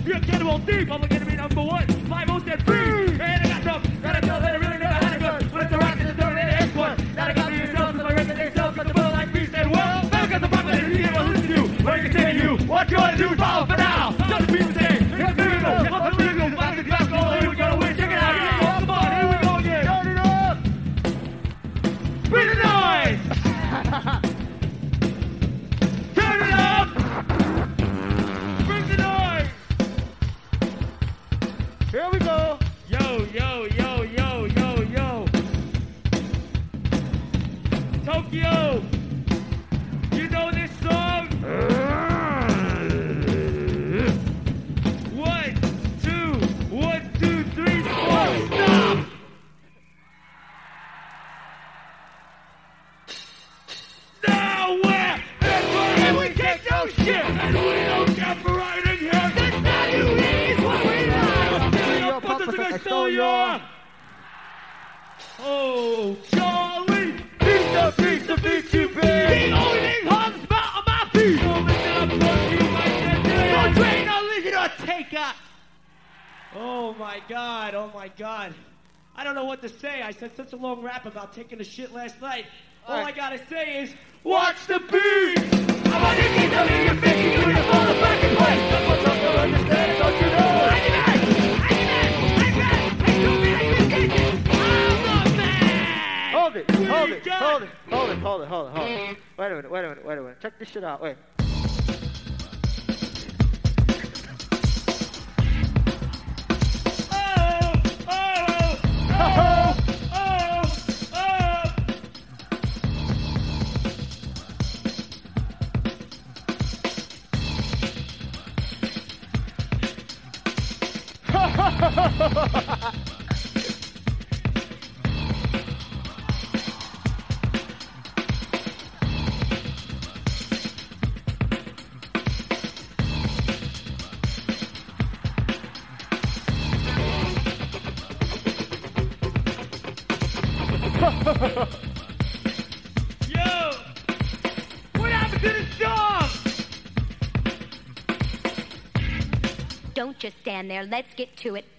You're cannibal thief, public enemy number one. 5-0 said free. And I got some, gotta tell that I really never had a gun. But it's a rock in the door and the X1. Now I got to yourself, so my record they sell, but the bullet like me said, well, now I got the problem that you never listen to you. What I can say to you, what you want to do is follow for now. Tell the people say, it's illegal, it's illegal, find the glass goal, here we go to win, check it out, here we go, come on, here we go again. Turn it up! Bring the noise! Turn it up! Bring the noise! Here we go! Yo, yo, yo, yo, yo, yo. Tokyo! You know this song? 1, 2, 1, 2, 3, 4, stop! Nowhere! And we take no shit! And we don't get for right in here! That's not who it is! What we are! Your brothers against all your... Oh, Charlie! He's the BTB! The only thing hung about on my feet! No train, no listen or take up! Oh my god, oh my god. I don't know what to say. I said such a long rap about taking a shit last night. All I gotta say is, watch the beat! I want you to keep telling your thinking you to fall back and play. That's what's up to understand, don't you know? I'm back! Hold it. Wait a minute. Check this shit out, wait. Yo! What happened to the song? Don't just stand there. Let's get to it.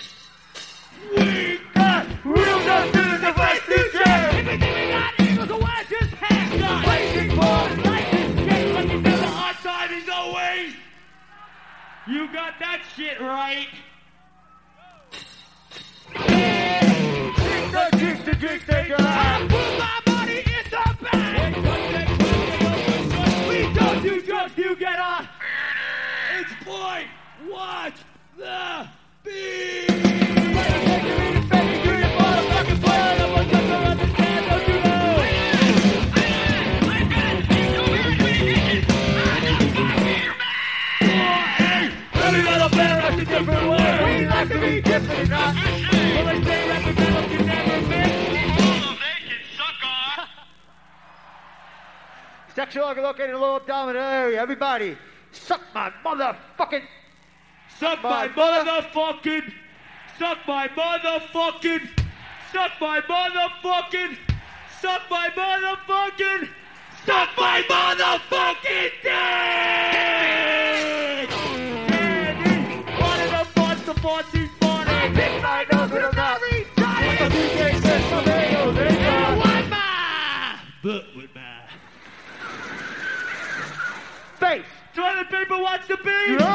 We got real justice in the West DJ! Everything we got equals a wedge just half got! Waiting for license check, but you never on time as always! You got that shit right! I put my money in the bank! We don't do drugs, you get on! It's point! Watch the beat! Different way. We like to be different, not. Well, they say rapping battles can never miss. Motivation, sucker. Sexual located in a low dominant area. Everybody, suck my motherfucking. Suck my motherfucking. Suck my motherfucking. Suck my motherfucking. Suck my motherfucking. Suck my motherfucking dick! The 14 40. I pick my nose with a very Johnny. The DJ says tomatoes. One more. But with my face. Toilet paper, watch the beat. Yo!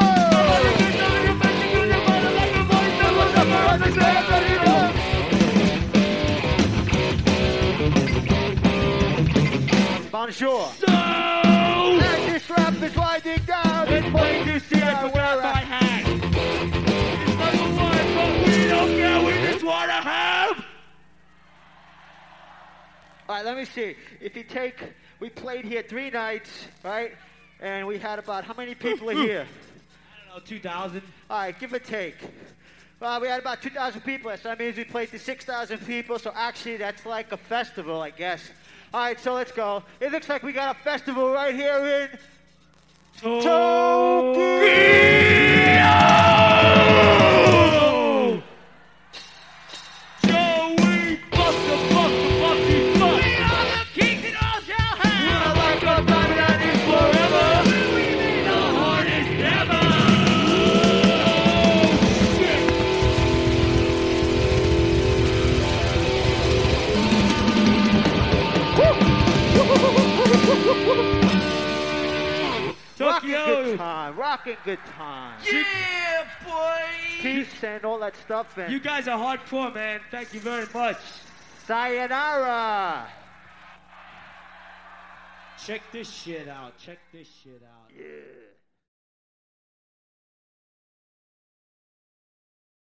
Bonjour. So, and this rap is winding down. it's plain to see I forgot my hat. It's number one, but we don't care. We just want to have. All right, let me see. If you take, we played here 3 nights, right? And we had about, how many people are here? I don't know, 2,000. All right, give or take. Well, we had about 2,000 people, so that means we played to 6,000 people, so actually that's like a festival, I guess. All right, so let's go. It looks like we got a festival right here in Tokyo! Joey, fuck the fuck. We are the kings and all shall have. We're like a diamond that is forever. We be the hardest ever. fucking good time. Yeah, boy! Peace and all that stuff. And You guys are hardcore, man. Thank you very much. sayonara. Check this shit out. Check this shit out. Yeah.